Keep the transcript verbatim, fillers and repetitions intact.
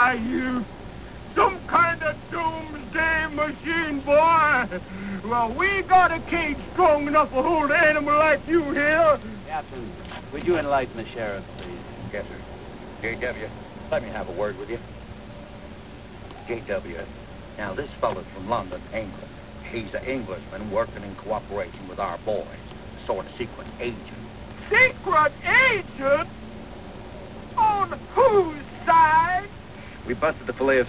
are you? Some kind of doomsday machine, boy? Well, we got a cage strong enough to hold an animal like you here. Captain, would you enlighten the sheriff, please? Yes, sir. J W, let me have a word with you. J W, now this fellow's from London, England. He's an Englishman working in cooperation with our boys, a sort of secret agent. Secret agent? On whose side? We busted the fillet of